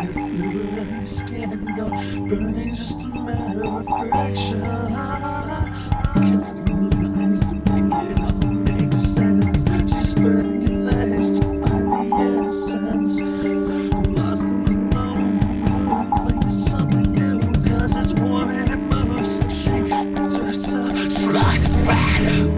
through her skin. Your burning's just a matter of friction. Cutting the lines to make it all make sense. She's spreading your legs to find the innocence. I'm lost in the moment, playing something new, 'cause it's warm and it moves. So she to herself, slide red.